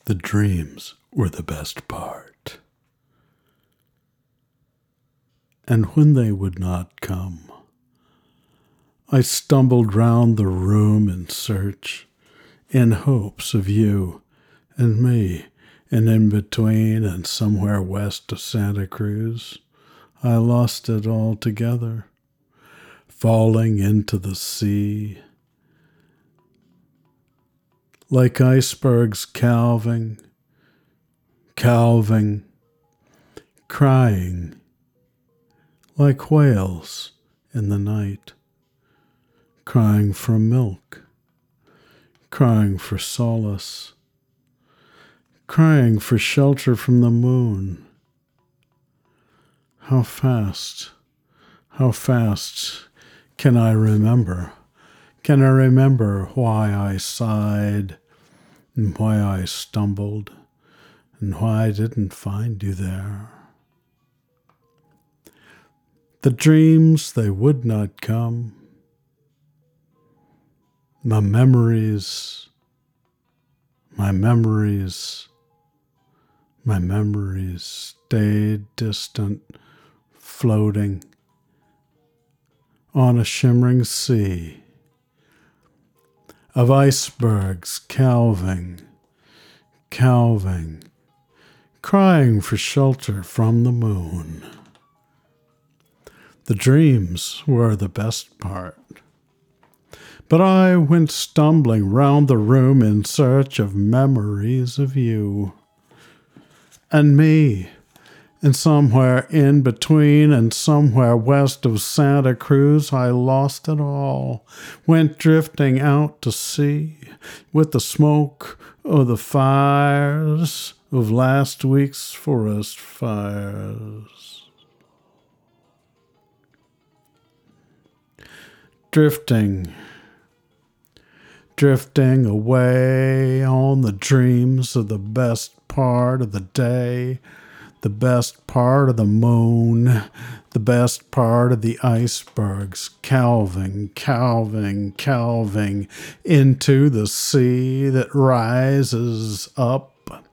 The dreams were the best part. And when they would not come, I stumbled round the room in search, in hopes of you and me, and in between and somewhere west of Santa Cruz, I lost it altogether, falling into the sea, like icebergs calving, crying, like whales in the night, crying for milk, crying for solace, crying for shelter from the moon. How fast can I remember? Can I remember why I sighed and why I stumbled and why I didn't find you there? The dreams, they would not come. My memories stayed distant, floating on a shimmering sea of icebergs calving, crying for shelter from the moon. The dreams were the best part. But I went stumbling round the room in search of memories of you and me, and somewhere in between and somewhere west of Santa Cruz I lost it all, went drifting out to sea with the smoke of the fires of last week's forest fires. Drifting away on the dreams of the best part of the day, the best part of the moon, the best part of the icebergs, calving into the sea that rises up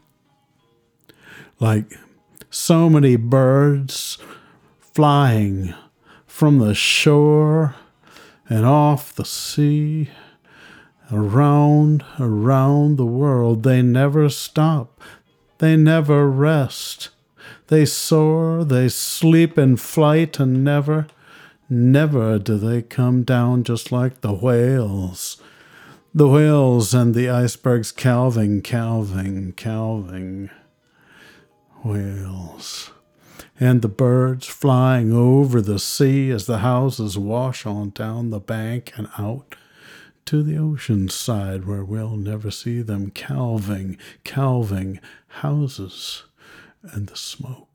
like so many birds flying from the shore and off the sea. Around the world, they never stop, they never rest. They soar, they sleep in flight, and never do they come down, just like the whales. The whales and the icebergs calving, whales. And the birds flying over the sea as the houses wash on down the bank and out to the ocean side where we'll never see them calving, houses and the smoke.